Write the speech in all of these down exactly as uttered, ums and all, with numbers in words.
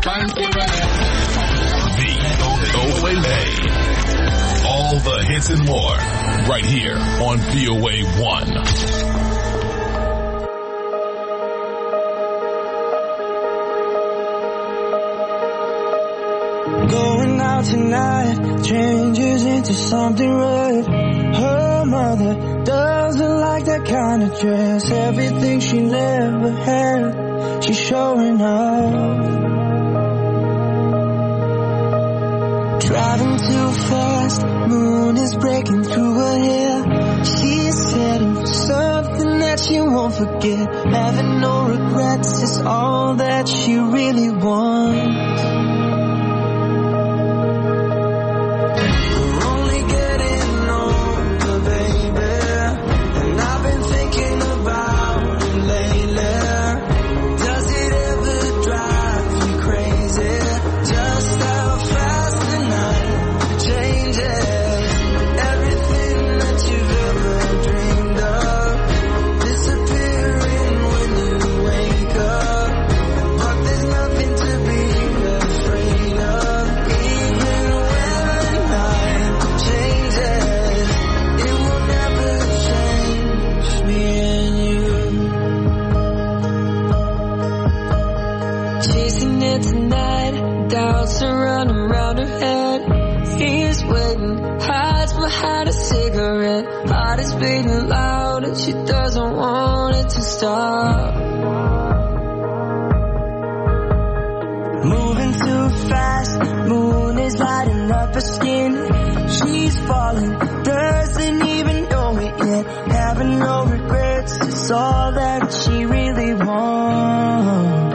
V O A. All the hits and more right here on V O A one. Going out tonight changes into something red. Her mother doesn't like that kind of dress. Everything she never had, she's showing off. Driving too fast, moon is breaking through her hair. She's heading for something that she won't forget. Having no regrets is all that she really wants. Had a cigarette, heart is beating loud and she doesn't want it to stop. Moving too fast, moon is lighting up her skin. She's falling, doesn't even know it yet. Having no regrets is all that she really wants.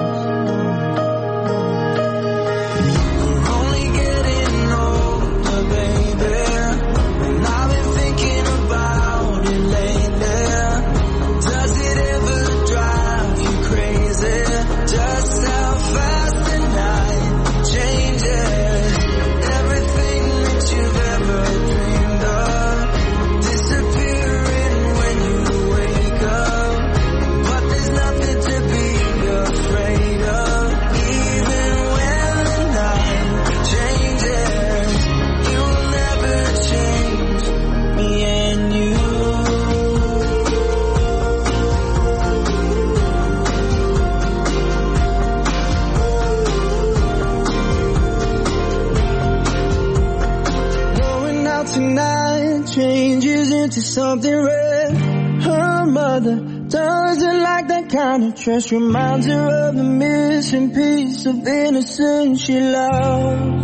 Into something red. Her mother doesn't like that kind of dress. Reminds her of the missing piece of innocence she loves.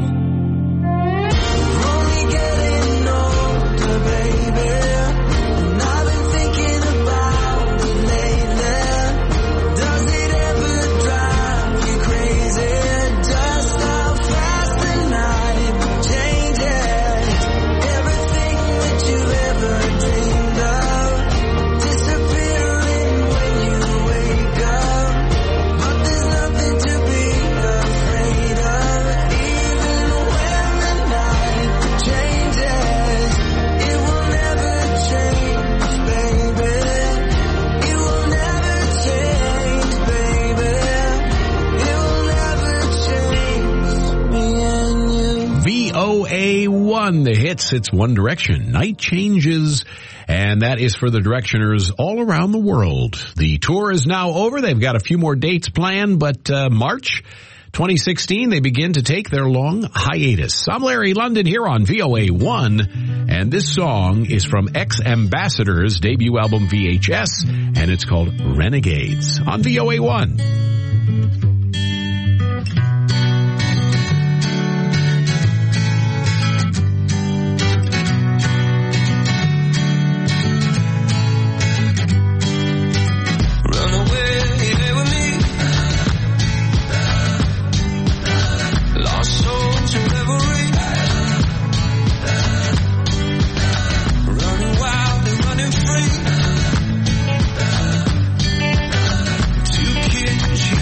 The hits, it's One Direction, Night Changes, and that is for the Directioners all around the world. The tour is now over. They've got a few more dates planned, but uh, March twenty sixteen, they begin to take their long hiatus. I'm Larry London here on V O A one, and this song is from Ex-Ambassadors' debut album V H S, and it's called Renegades on V O A one. Two kids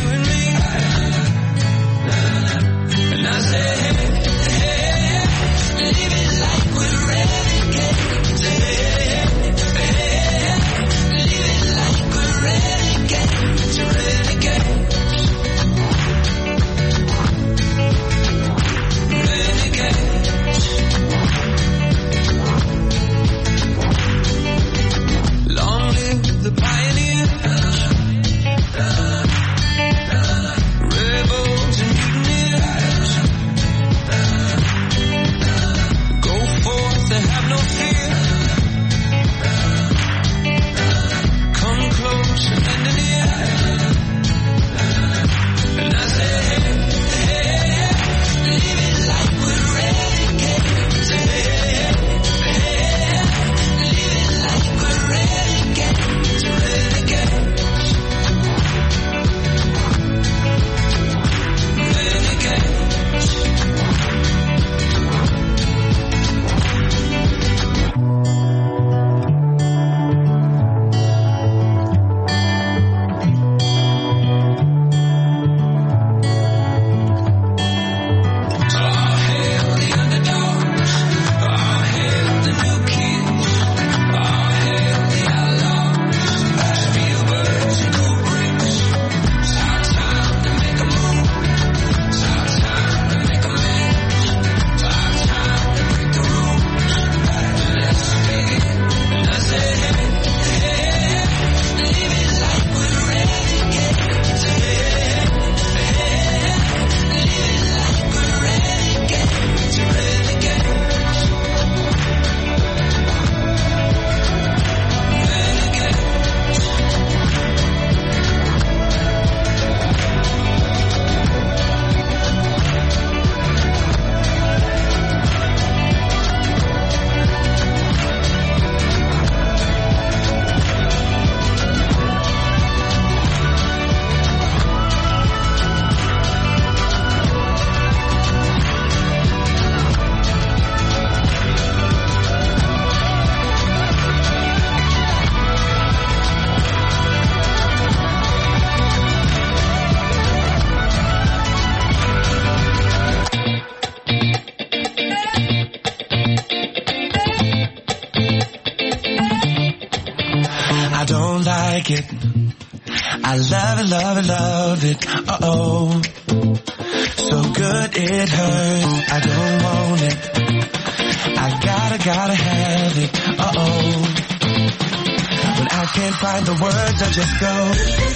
like it. I love it, love it, love it. Uh-oh. So good it hurts. I don't want it. I gotta, gotta have it. Uh-oh. When I can't find the words, I just go.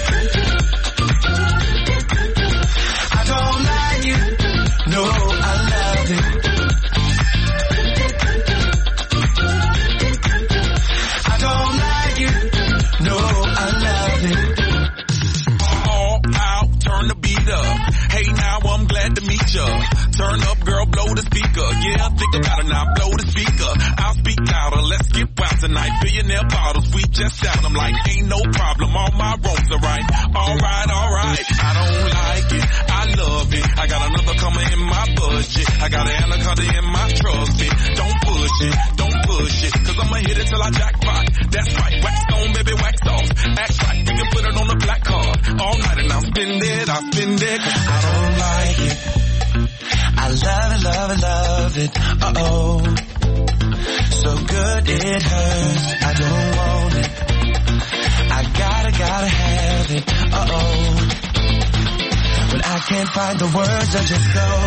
I don't like it. No, I love it. I don't like it. No, I love it. All out, turn the beat up. Hey, now I'm glad to meet ya. Turn up, girl, blow the speaker. Yeah, think about it now, blow the speaker. I'll speak louder, let's get wild tonight. Billionaire bottles, we just out. I'm like, ain't no problem, all my roads are right. Alright, alright, I don't like it, I love it. I got another coming in my budget. I got an anaconda in my trusty. Don't push it, don't push it, cause I'ma hit it till I jackpot. That's right, wax on, baby, wax off. Act right, we can put it on the black card. All night and I'll spend it, I'll spend it. I don't like it. I love it, love it, love it. Uh-oh. So good it hurts. I don't want it. I gotta, gotta have it. Uh-oh. When I can't find the words, I just go.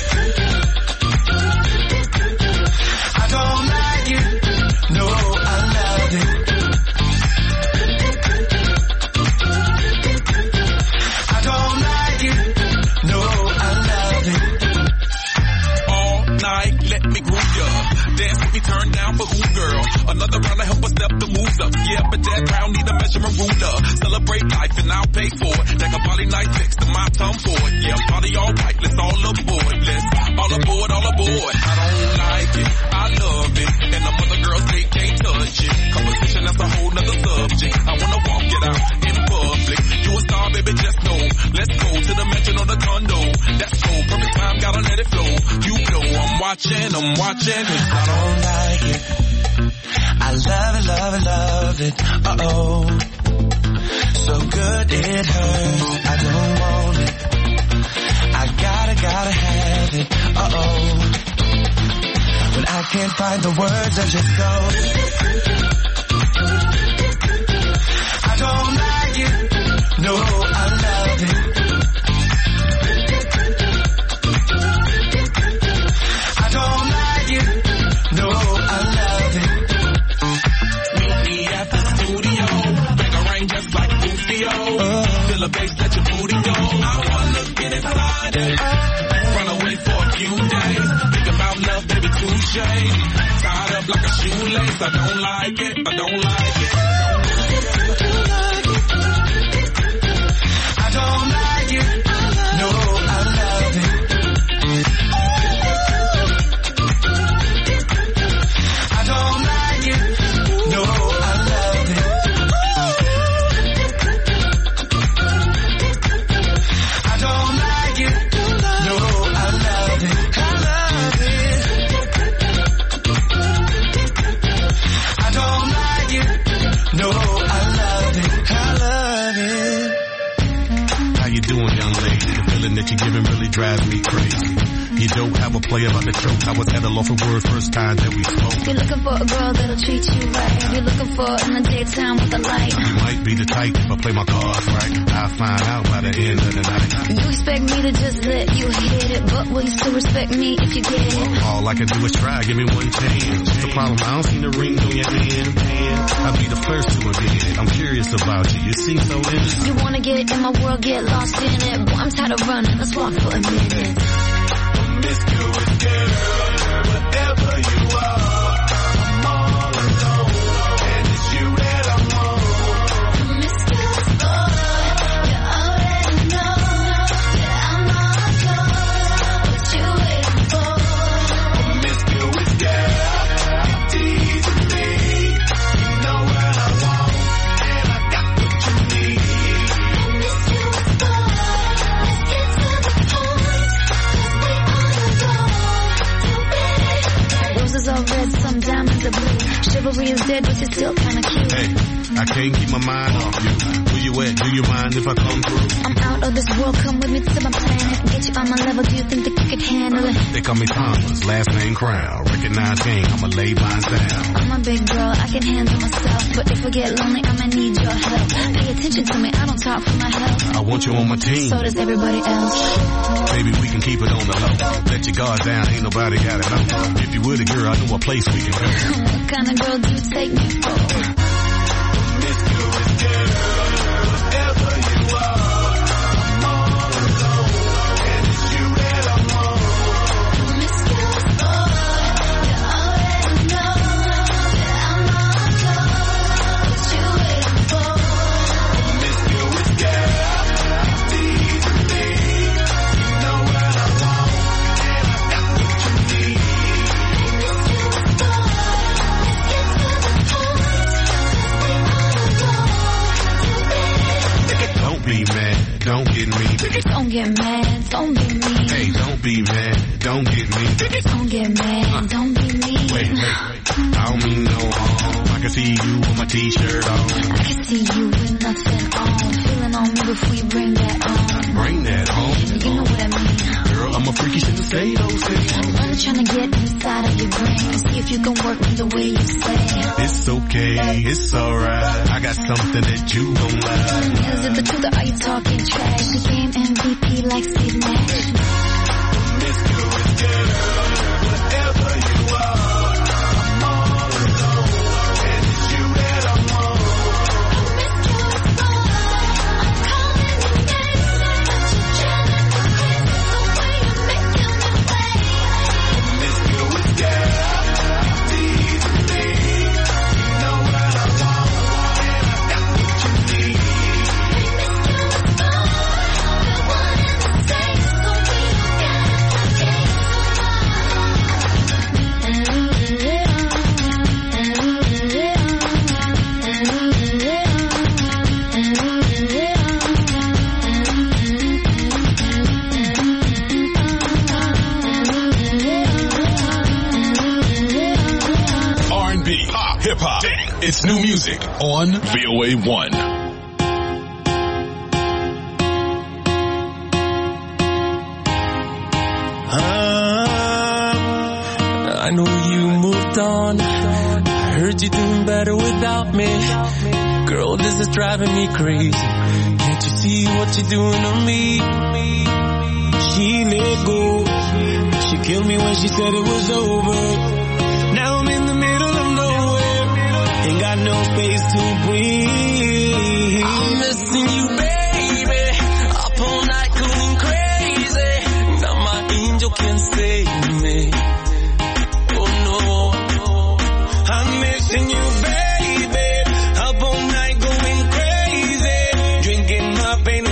I don't like it. No, I love it. I don't like it. No, I love it. All night, let me groove ya. Dance with me, turn down for who, girl? Another round to help us step the moves up. Yeah, but that round need a measurement ruler. Celebrate life and I'll pay for it. Take a body night fix to my tongue for it. Yeah, party all right, let's all aboard. Let's all aboard, all aboard. I don't like it, I love it. And the other girls, they can't touch it. Competition, that's a whole nother subject. I wanna walk it out in public. You a star, baby, just know. Let's go to the mansion or the condo. That's cool, perfect time, gotta let it flow. You know I'm watching, I'm watching. I don't like it. I love it, love it, love it. Uh-oh. So good it hurts. I don't want it. I gotta, gotta have it. Uh-oh. When I can't find the words, I just go. I don't like it. No, I love it. I don't like it. No, I love it. Meet me at the studio. Bang a rain just like Rufio. Uh, Feel the bass, let your booty go. I wanna get inside it. Run away for a few days. Think about love, baby, touche. Tied up like a shoelace. I don't like it. I don't like it. I don't like it. No, I love it. I don't like it. No, I love it. I don't like it. No, I love it. I love it. I don't like it. No, I love it. I love it. How you doing, young lady? The feeling that you're giving really drives me crazy. You don't have a play about the choke. I was at a loss for words first time that we spoke. If you're looking for a girl that'll treat you right, if you're looking for in the daytime with the light, You might be the type if I play my cards right. I'll find out by the end of the night. you expect me to just let you hit it, but will you still respect me if you get it? All I can do is try, give me one chance. What's the problem? I don't see the ring on your hand. I'll be the first to admit it. I'm curious about you. You seem so innocent. You wanna get in my world, get lost in it. Boy, I'm tired of running, let's walk for a minute. Promiscuous girl, whatever you are, I'm all alone, and it's you that I want. Promiscuous boy, you already know that I'm all gone. What you waiting for? Promiscuous girl, you teasing me. You know what I want, and I got what you need. Promiscuous boy, let's get to the point, 'cause we on the go. So baby, roses chivalry is dead, but you're still kinda cute. Hey, I can't keep my mind off you. Where you at? Do you mind if I come through? I'm out of this world, come with me to my planet. Get you on my level, do you think that you can handle it? They call me Thomas, last name Crown. Recognize game, I'ma lay mine down. I'm a big girl, I can handle myself. But if I get lonely, I'ma need your help. Pay attention to me, I don't talk for my health. I want you on my team. So does everybody else. Baby, we can keep it on the low. Let your guard down, ain't nobody got it on. If you with a girl, I know a place we can go. What kind of girl do you take me for? Miss Good girl, whatever you are, I'm all alone, and it's you that I want. Miss Good boy, you already know that I'm all yours. What you waiting for? Miss Good girl, these are things, you know what I want, and I got what you need. Miss Good boy, let's get to the point. Don't be mad, don't get me. Don't get mad, don't be mean. Hey, don't be mad, don't get me. Don't get mad, don't be mean. Wait, wait, I don't mean no harm. I can see you with my t-shirt on. I can see you with nothing on. Feeling on me before you bring that on. Bring that home. You know what I mean. Girl, I'm a freaky shit to say those things. I'm trying to get inside of your brain and see if you can work me the way you say. It's okay, it's alright. I got something that you don't like. Is it the truth or are you talking trash? The game M V P like Steve Nash. Miss Good girl, whatever you are, I'm all alone, and it's you that I want. Miss Good boy, I'm calling your name, but you're driving me crazy the way you're making me wait. Miss Good girl, these are things, you know what I want, and I got what you need. Miss Good boy, we're one and the same, so we don't R and B, pop, hip hop, it's new music on V O A one. I know you moved on. I heard you doing better without me. Girl, this is driving me crazy. Can't you see what you're doing to me? She let go. She killed me when she said it was over. Now I'm in the middle of nowhere. Ain't got no space to breathe. I'm missing you, baby. Up all night going crazy. Now my angel can't save me. Oh no, I'm missing you, baby. Up all night going crazy, drinking my pain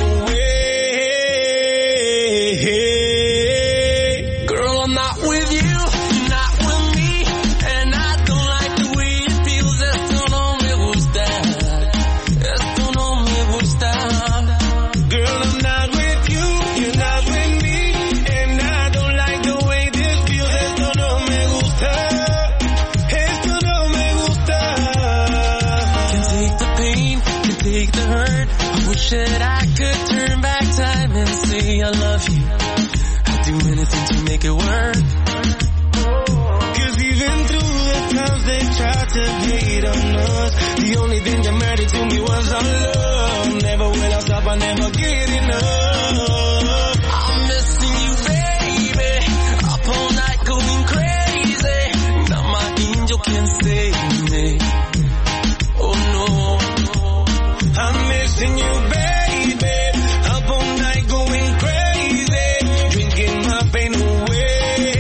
away. Girl, I'm not with you, you're not with me, and I don't like the way it feels. Esto no me gusta, esto no me gusta. Girl, I'm not with you, you're not with me, and I don't like the way this feels. Esto no me gusta, esto no me gusta. Can take the pain, can take the hurt. I wish that I could turn back time and say I love you. I'd do anything to make it work. Cause even through the times they tried to hate on us, the only thing that mattered to me was our love. Never will I stop, I never get enough. I'm missing you, baby. Up all night going crazy. Now my angel can't save me. Oh no, I'm missing you, baby. Up all night going crazy, drinking my pain away.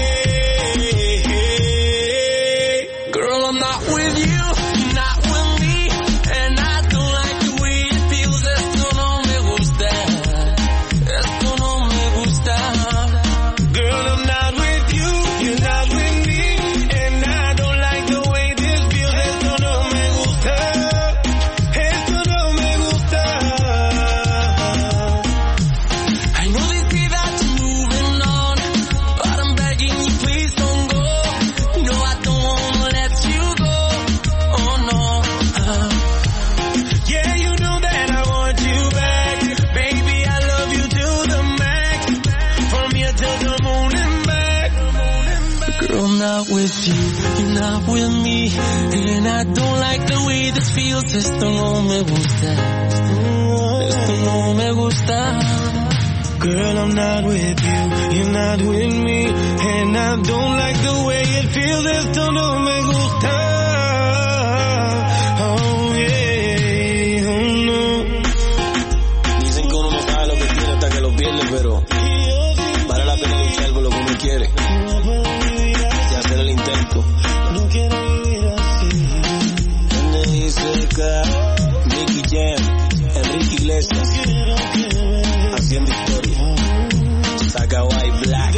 Girl, I'm not with you, you're not with me, and I don't like the way it feels. Esto no me gusta, Girl, I'm not with you, you're not with me, and I don't like the way this feels. Esto no me gusta, esto no me gusta. Girl, I'm not with you, you're not with me, and I don't like the way it feels. Esto no me gusta. Oh yeah, oh no. Dicen que uno no sabe lo que tiene hasta que lo pierde, pero vale la pena luchar por lo que uno quiere y hacer el intento. No quiero vivir así. Donde dice que Nicky Jam, Enrique Iglesias, haciendo historia. Saca White Black.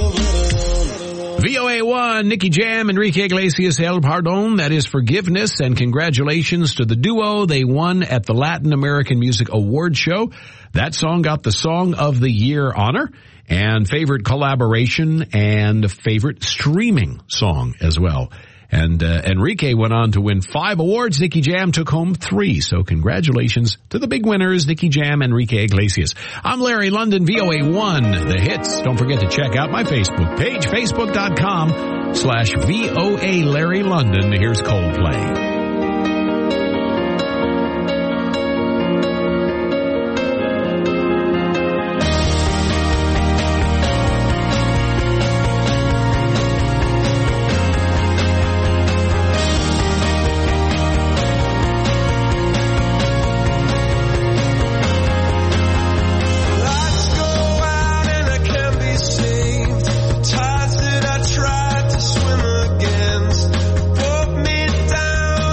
V O A one, Nicky Jam, Enrique Iglesias, El Pardon. That is Forgiveness, and congratulations to the duo. They won at the Latin American Music Award Show. That song got the Song of the Year honor and favorite collaboration and favorite streaming song as well. And uh, Enrique went on to win five awards. Nicky Jam took home three. So congratulations to the big winners, Nicky Jam, Enrique Iglesias. I'm Larry London, V O A one, The Hits. Don't forget to check out my Facebook page, facebook.com slash VOA Larry London. Here's Coldplay. Tides that I tried to swim against, pulled me down.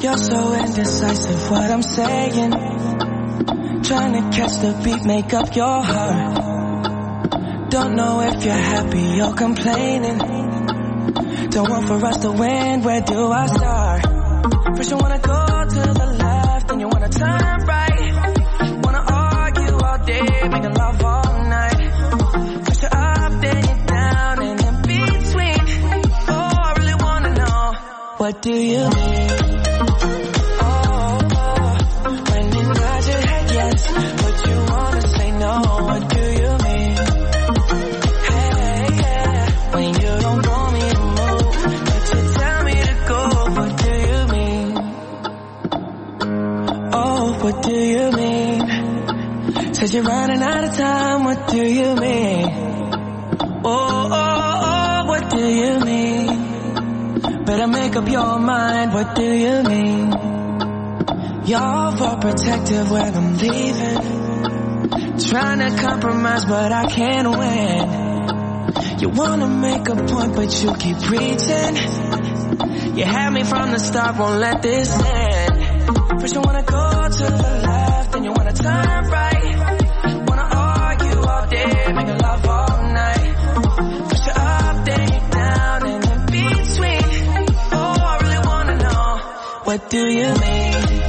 You're so indecisive, what I'm saying. Trying to catch the beat, make up your heart. Don't know if you're happy or complaining. Don't want for us to win, where do I start? First you wanna go to the left, then you wanna turn right. Wanna argue all day, making love all night. First you're up, then you're down, and in between. Oh, I really wanna know, what do you mean? Oh, when you nod your head yes, but you wanna say no, what do you mean? Hey, yeah, when you don't want me to move, but you tell me to go, what do you mean? Oh, what do you mean? Said you're running out of time, what do you mean? Oh, oh, oh, what do you mean? Better make up your mind, what do you mean? You're overprotective when I'm leaving. Trying to compromise, but I can't win. You wanna make a point, but you keep preaching. You had me from the start, won't let this end. First you wanna go to the left, then you wanna turn right. Wanna argue all day, making love all night. First you're up, then you're down, and in between. Oh, I really wanna know, what do you mean?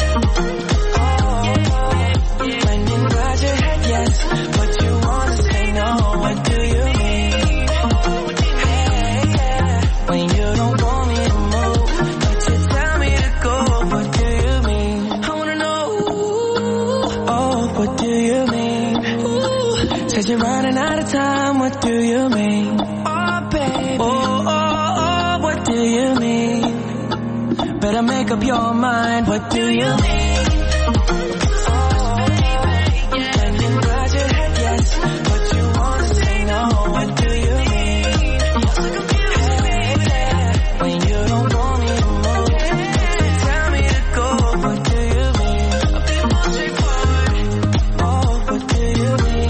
You're running out of time, what do you mean? Oh, baby. Oh, oh, oh, what do you mean? Better make up your mind, what do you mean? Oh, baby, yeah. And you nod your head yes, but you wanna say no, what do you mean? Hey, yeah. When you don't want me to move, you tell me to go, what do you mean? I'll be more straightforward. Oh, what do you mean?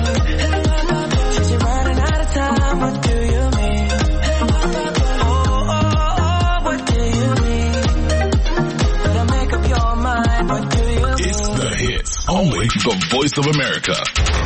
What do you mean? Oh, oh, oh, what do you mean? Better make up your mind, what do you mean? It's the hits, only the Voice of America.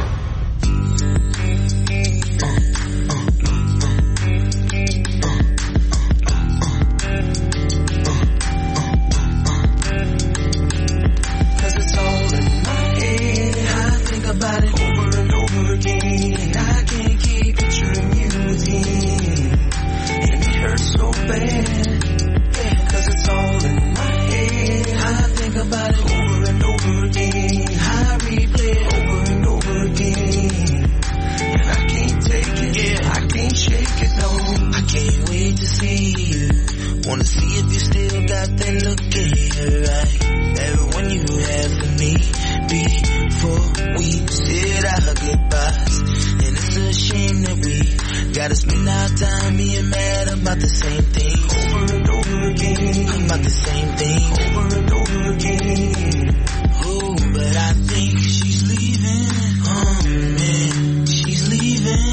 Cause it's all in my head, I think about it over and over again. I can't keep picturing you again, and it hurts so bad, yeah, cause it's all in my head. I think about it over and over again. I replay it over and over again, and I can't take it, yeah, I can't shake it, no. I can't wait to see you, wanna see if you still got that look in your eye, that one you had for me before we said our goodbyes. And it's a shame that we gotta spend our time being mad about the same thing over and over again, about the same thing over and over again. Oh, but I think she's leaving. Oh man, she's leaving.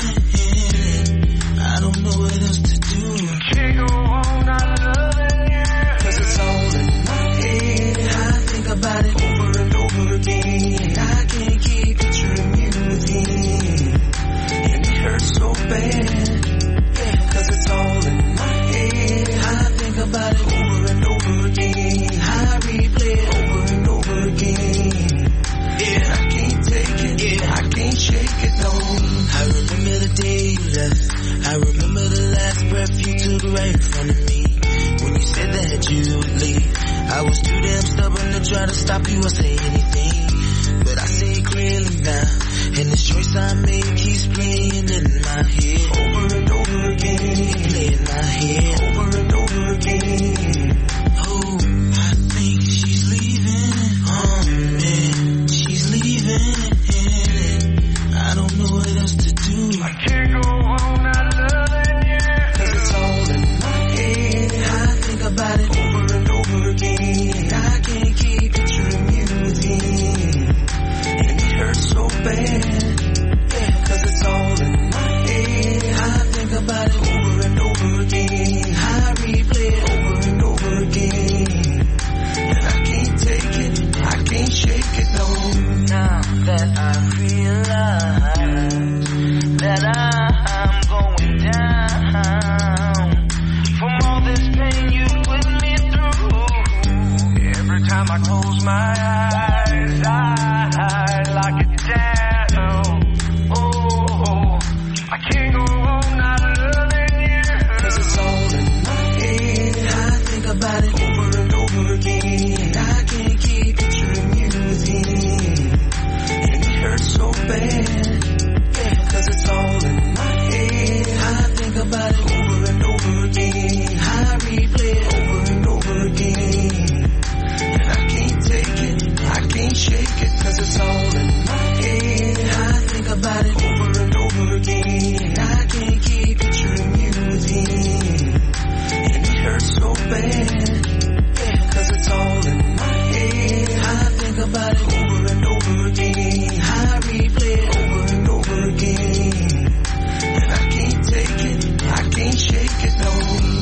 I don't know what else to do. Can't go on not loving you, cause it's all in my head. I think about it over and over again. I can't keep picturing you again, and it hurts so bad, yeah, cause it's all in my head. I think about it over and over again. I replay it over and over again, yeah, I can't take it, yeah, I can't shake it, no. I remember the day you left, I remember the last breath you took right in front of me, when you said that you would leave. I was too damn stubborn to try to stop you or say anything, but I see it clearly now, and this choice I made keeps playing in my head over and over again, playing in my head over and over again. Oh, I think she's leaving. Oh man, she's leaving. I don't know what else to do. I can't go on not loving you, cause it's all in my head. I think about it over and over again. I can't keep picturing you again, and it hurts so bad, yeah, cause it's all in my head. I think about it over and over again. I replay it over and over time I close my eyes, I lock it down. Oh, I can't go on not loving you. Cause it's all in my head. I think about it over and over again. I can't keep picturing you with him. And it hurts so bad. Yeah, cause it's all in my head. I think about it over and over again. I replay it over and over again. And I can't take it, I can't shake it, cause it's all in my head. I think about it over and over again. I can't keep picturing you with him. And it hurts so bad. Yeah, cause it's all in my head. I think about it over and over again. I replay it over and over again. And I can't take it, I can't shake it, no.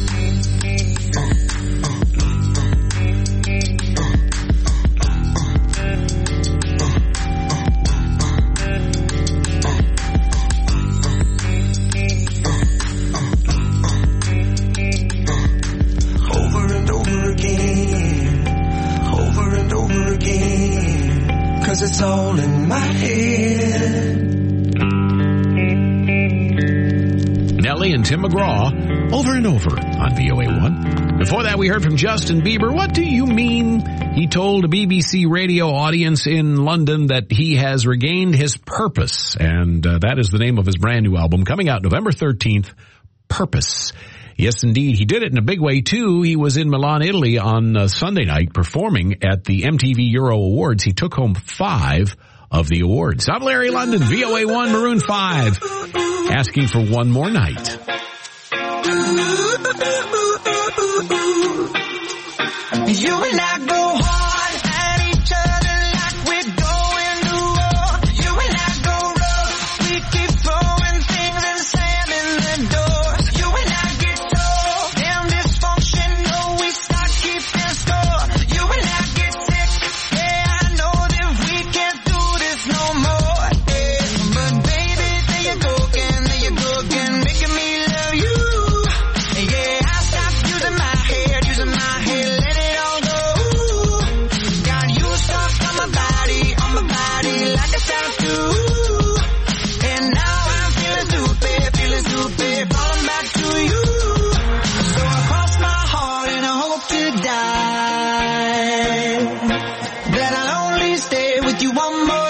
Cause it's all in my head. Nelly and Tim McGraw, Over and Over on V O A one. Before that, we heard from Justin Bieber. What do you mean? He told a B B C radio audience in London that he has regained his purpose. And uh, that is the name of his brand new album coming out November thirteenth, Purpose. Yes, indeed. He did it in a big way, too. He was in Milan, Italy on uh, Sunday night performing at the M T V Euro Awards. He took home five of the awards. I'm Larry London, V O A one, Maroon five, asking for one more night. You and I go hard at each other like we're going to war. You and I go rough. We keep throwing things and slamming the doors. You and I get told, damn dysfunctional, we start keeping score. You and I get sick, yeah, I know that we can't do this no more. Yeah. But baby, there you go again, there you go again, making me love you. Yeah, I stopped using my head, using my head, let it all go. Got you stuck on my body, on my body like a tattoo. And now I'm feeling stupid, feeling stupid, falling back to you. So I cross my heart and I hope to die that I'll only stay with you one more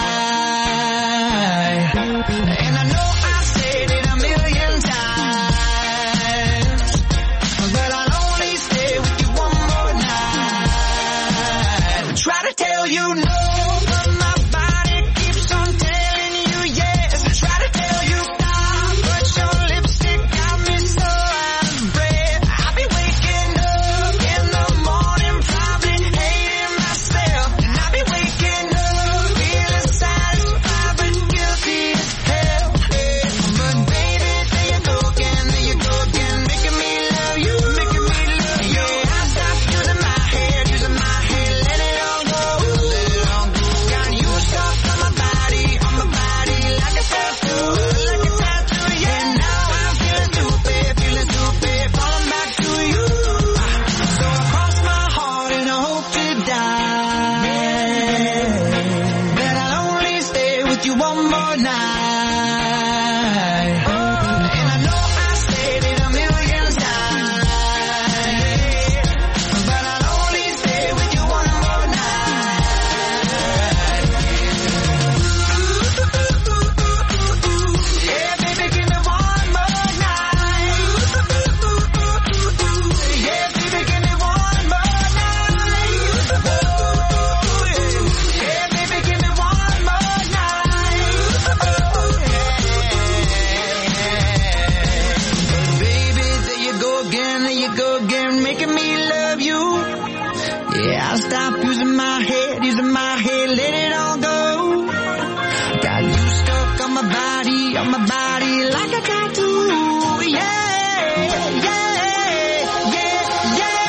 night. And I know I said it a million times, but I'll only stay with you one more night. I try to tell you no, but my body keeps on telling you yes. I try to tell you stop, but your lipstick got me so out of breath. I'll be waking up in the morning, probably hating myself. And I'll be waking up feeling satisfied but guilty as hell. But baby, there you go again, there you go again, making me love you, making me love you. Yeah, I stopped using my head, using my head, let it all go, let it all go. Got you stuck on my body, on my body like a tattoo, like a tattoo. Yeah, now I'm feeling stupid, feeling stupid, falling back to you. So I cross my heart and I hope to die that I'll only stay with you one more night. And I know I said it a million times, but I'll only stay with you one more night. Yeah, baby, give me one more night. Yeah, baby, give me one more night. Yeah, baby, give me one more night. Baby, there you go again, there you go again, making me love you. Yeah, I stopped using my head, using my head, let it all go. Got you stuck on my body, on my body like a tattoo. Yeah, yeah, yeah, yeah.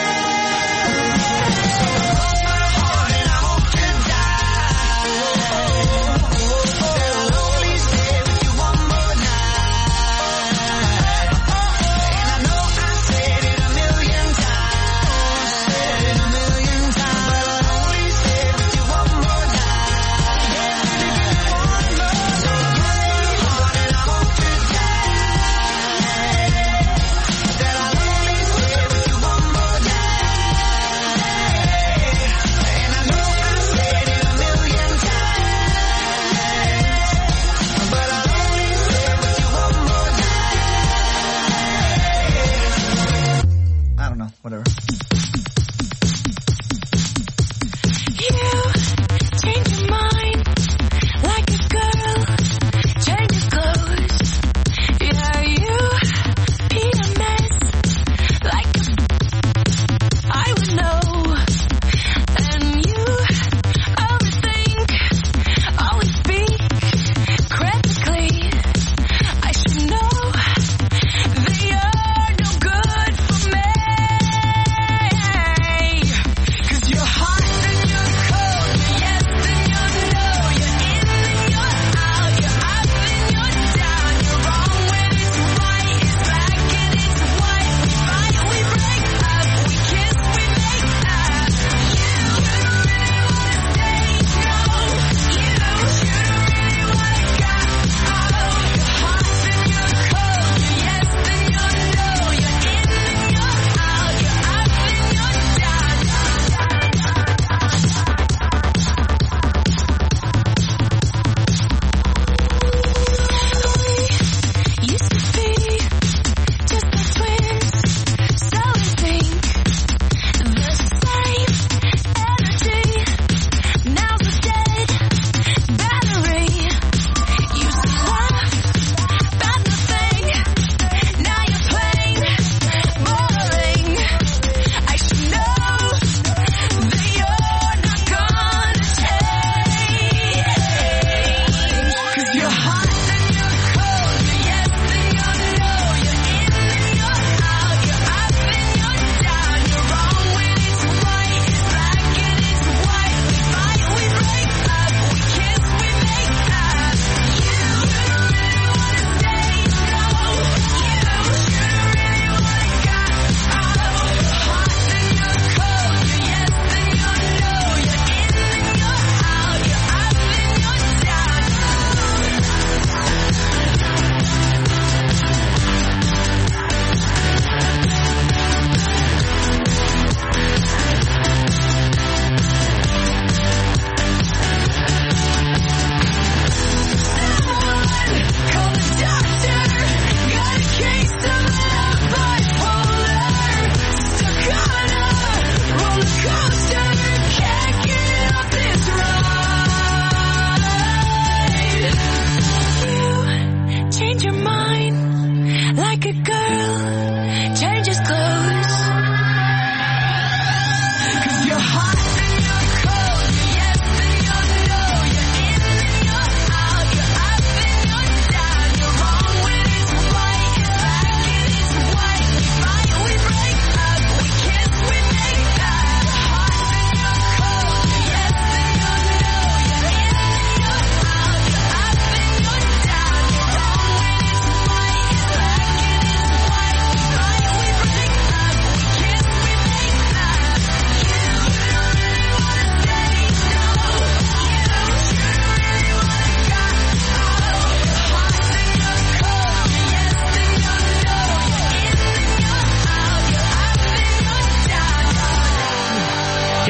My heart and I hope to die that I'll only stay with you one more night. And I know I said it a million times, said it a million times.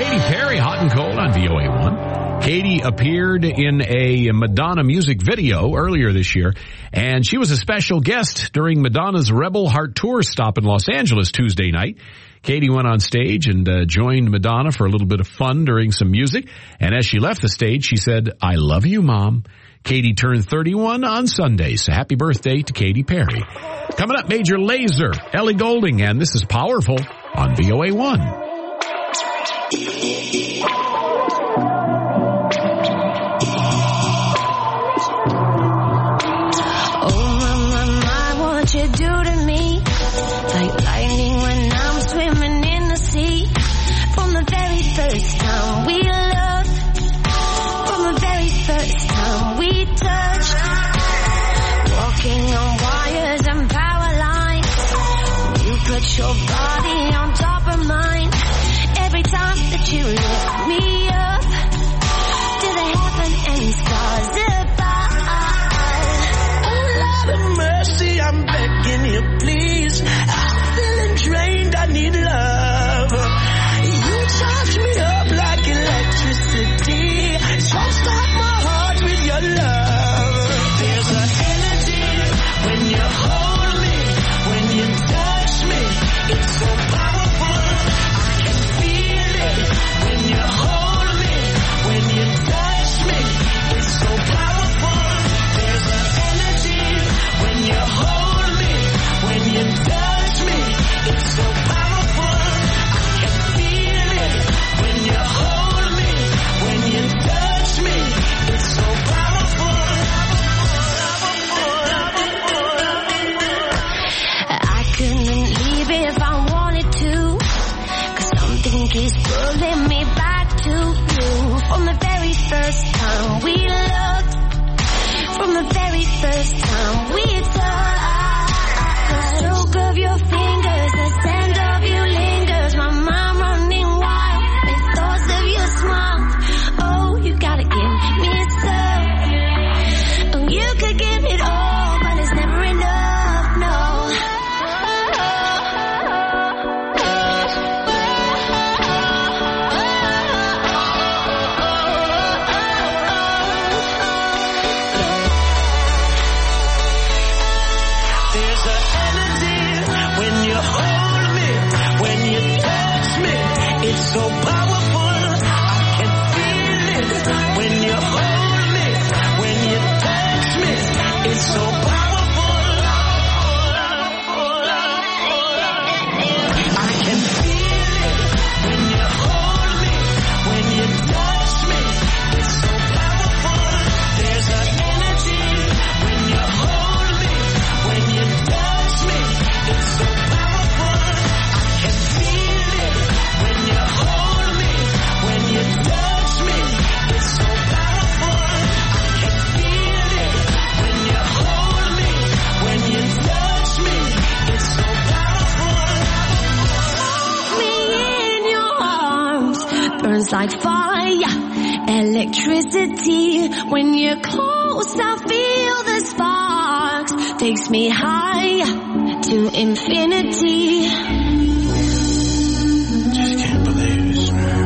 Katy Perry, Hot and Cold on V O A one. Katy appeared in a Madonna music video earlier this year, and she was a special guest during Madonna's Rebel Heart Tour stop in Los Angeles Tuesday night. Katy went on stage and uh, joined Madonna for a little bit of fun during some music, and as she left the stage, she said, "I love you, Mom." Katy turned thirty-one on Sunday, so happy birthday to Katy Perry. Coming up, Major Lazer, Ellie Goulding, and this is Powerful on V O A one. What you do to me, like lightning when I'm swimming in the sea. From the very first time we loved, from the very first time we touched, walking on wires and power lines. You put your body on top of mine. Every time that you lift me up to the heaven and stars above. Lord of mercy, I'm begging you, please. I'm feeling drained, I need love. You charge me up like electricity. Jumpstart my heart with your love. There's an energy when you hold me, when you touch me. It's so powerful, I can feel it. When you hold me, when you touch me. It's so powerful. There's an energy when you hold me, when you touch me. It's so powerful, I can feel it. When you hold me, when you touch me. It's so powerful. I couldn't leave if I wanted to, 'cause something keeps pulling me back to you. From the very first time we loved, from the very first time we touched. The stroke of your fingers, the scent of you lingers. My mind running wild with thoughts of your smile. Oh, you gotta give me some. Oh, you could give it all, but it's never enough, no. There's an energy when you hold me, when you touch me. It's so powerful, I can feel it. When you hold me, when you touch me. It's so powerful, I can feel it. When you hold me, when you touch me. It's so powerful. There's an energy when you hold me, when you touch me. It's so powerful, I can feel it. When you hold me, when you touch me. It's so powerful, I can feel it. When you hold me, when you touch me. It's so powerful. Me in your arms burns like fire, electricity. When you're close, I feel the sparks. Takes me higher to infinity. Just can't believe this, man.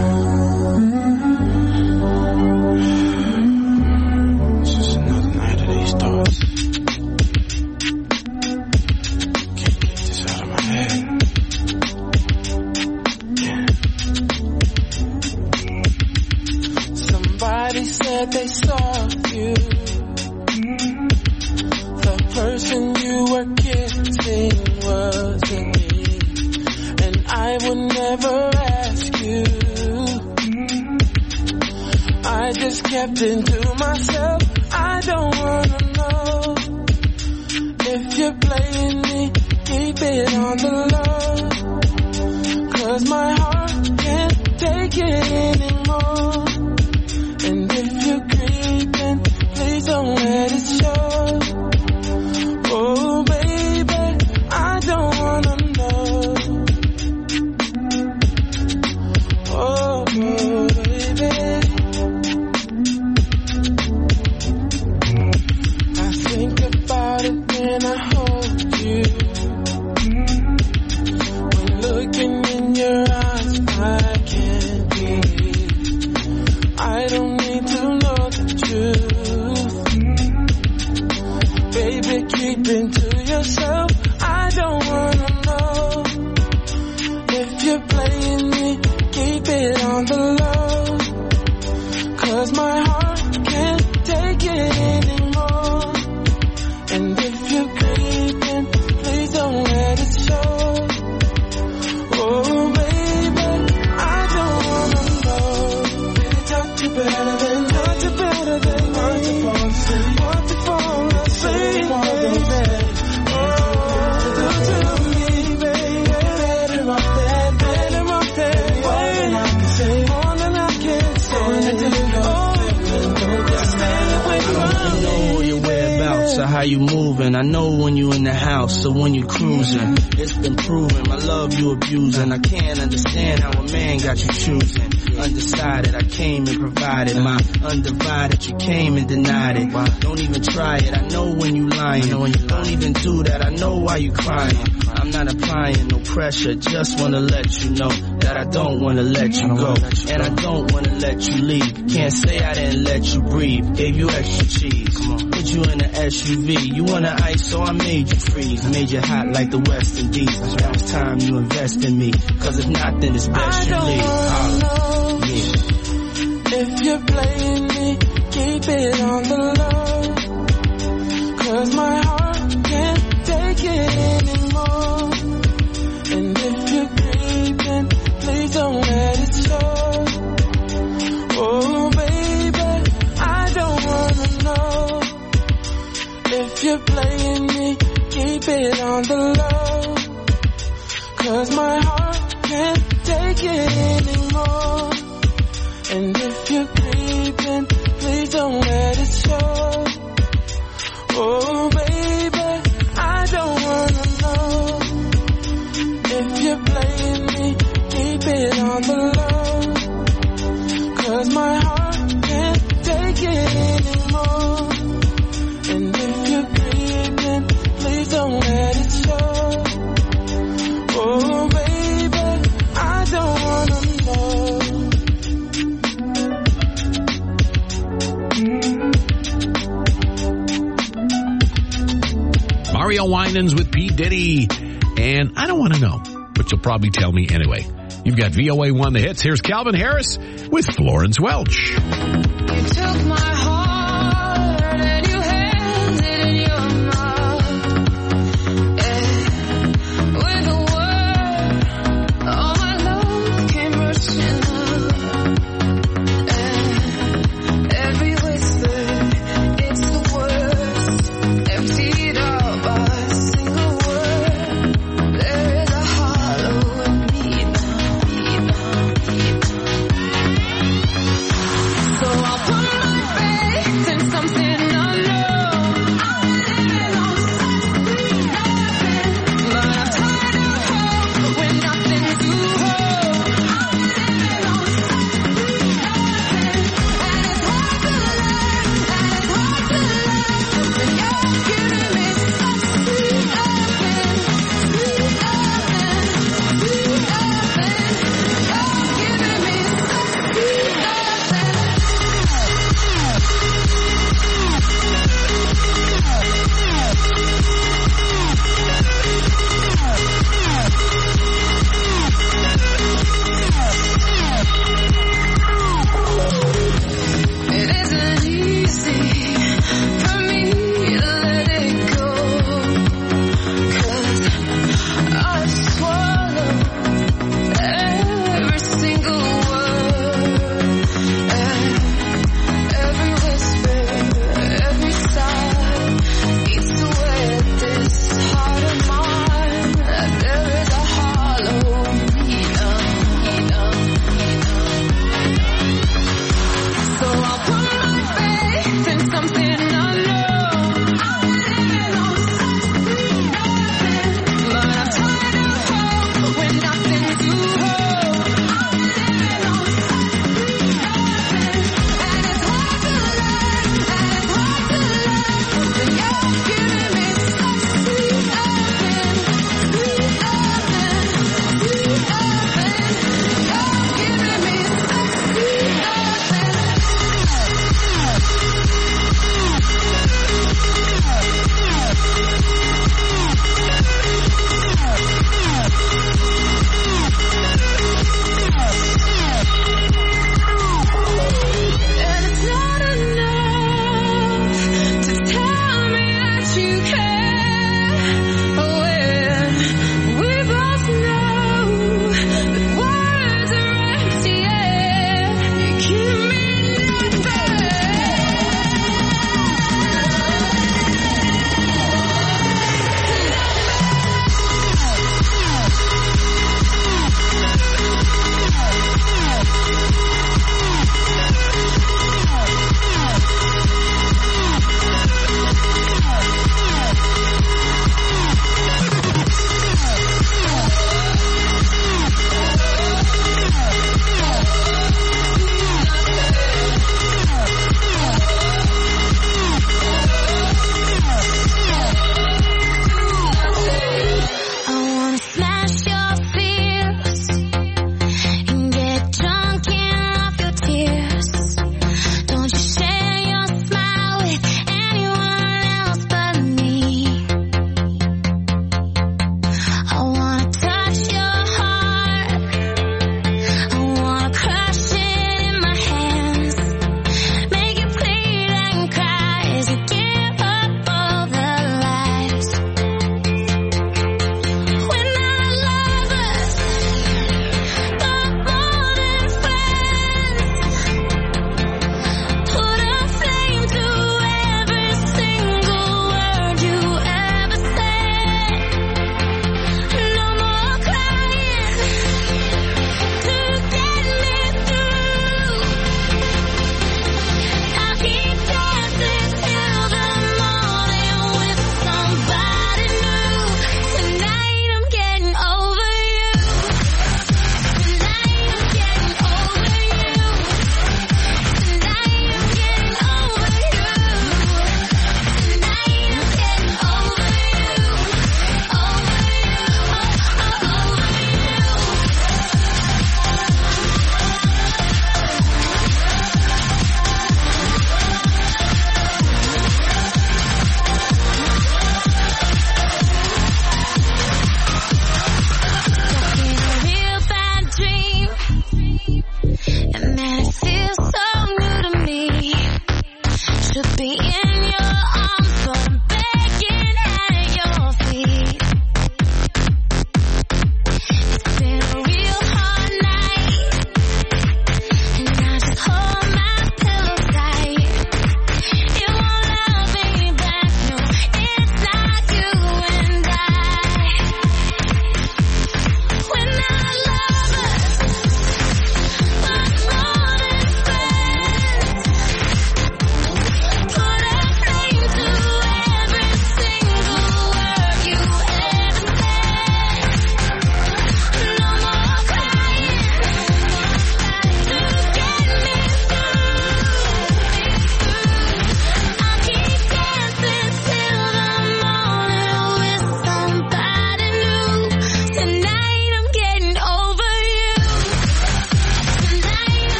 It's just another night of these thoughts. Can't get this out of my head. Yeah. Somebody said they saw you. The person you were kissing wasn't me. And I would never ask you. I just kept it to myself. I don't wanna know if you're playing me. Keep it on the low, 'cause my heart can't take it anymore. And if you're creeping, please don't let it show. Oh baby, I don't wanna know. Oh baby, I think about it when I hold you. When looking in your eyes, keep it on the low. Cause my heart can't take it anymore. And if you're creeping, please don't let it show. Oh baby, I don't wanna know. Baby, touch you better than, touch you better than want to fall asleep, want to fall asleep, baby. Oh, do to me, baby, better off that, better off that way. More than I can say, more than I can say. I know your whereabouts or how you moving. I know when you in the house or when you cruising. It's been proven my love you abusing. I can't understand how a man got you choosing. Undecided, I came and provided my undivided. You came and denied it. Don't even try it. I know when you lying. Don't even do that. I know why you crying. I'm not applying no pressure. Just wanna let you know that I don't wanna let you go, and I don't wanna let you leave. Can't say I didn't let you breathe. Gave you extra cheese. Put you in an S U V. You wanna ice, so I made you freeze. Made you hot like the West Indies. Now it's time you invest in me. Cause if not, then it's best you leave. Know yeah. If you're playing me, keep it on the low. Cause my heart can't take it anymore. And if you're creeping, please don't let it show. Oh baby, I don't wanna know. If you're playing me, keep it on the low. Cause my heart can't take it anymore. And if you're creeping, please don't let it show. Oh baby, I don't wanna know. If you're playing me, keep it on the low. Cause my heart can't take it anymore. And if you're creeping, please don't let it show. Oh baby, I don't wanna know. Mario Winans with P. Diddy. And I don't want to know, but you'll probably tell me anyway. You've got V O A one The Hits. Here's Calvin Harris with Florence Welch. You took my heart and you held it in your mouth. Yeah. With a word, all my love came rushing up. Yeah. Every whisper, it's the worst. Emptied out by a single word. There is a hollow in me now, me now, me now. So I'll put my face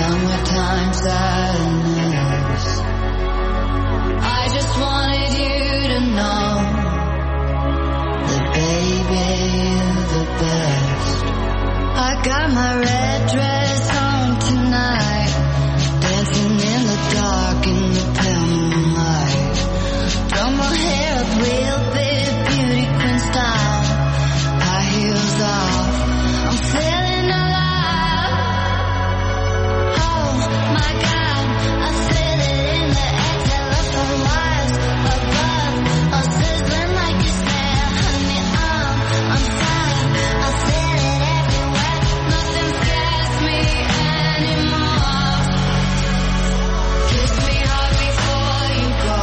Summertime sadness. I just wanted you to know that baby you're the best. I got my red dress on tonight, dancing in the dark in the pale moonlight. Done my hair up real big, beauty queen style, high heels off, I'm feeling alive. Oh my God, I feel it in the air, telephone wires above, I'm sizzling like a snare, honey, I'm on fire, I feel it everywhere, nothing scares me anymore. Kiss me hard before you go.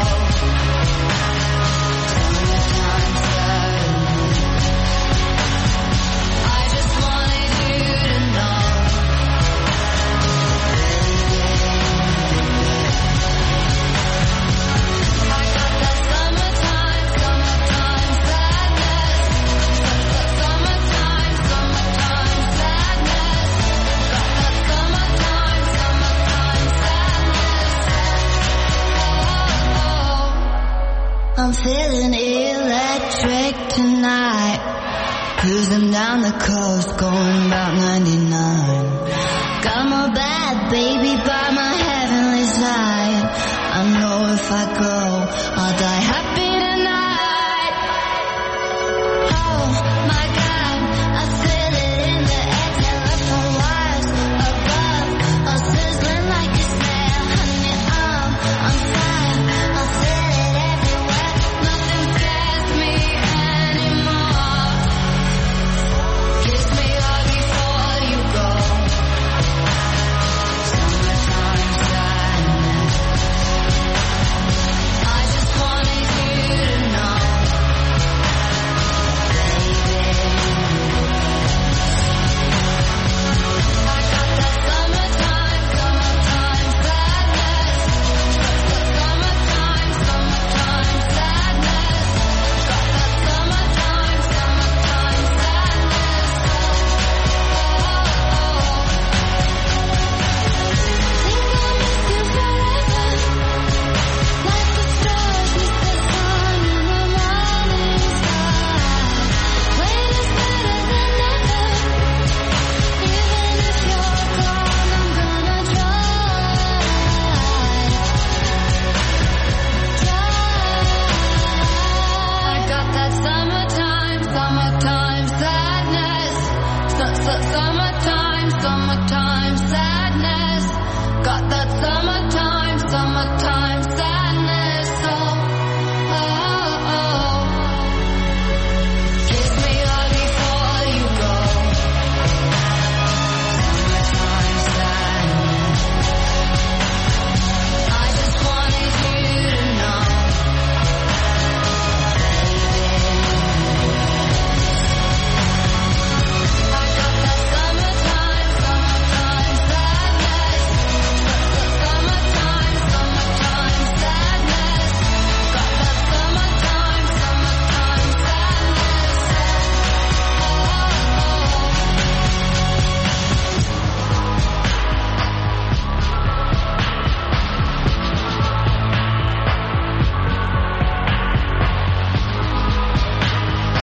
Summertime sadness. I just wanted you to know. I got that summertime, summertime sadness. Summertime, summertime sadness. Got that summertime, summertime sadness. I'm feeling electric tonight. Cruising down the coast, going about ninety-nine. Got my bad baby by my heavenly side. I know if I go, I'll die happy